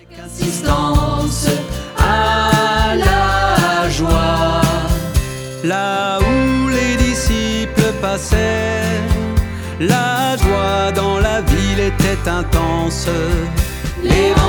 Insistance à la joie. Là où les disciples passaient, la joie dans la ville était intense. Les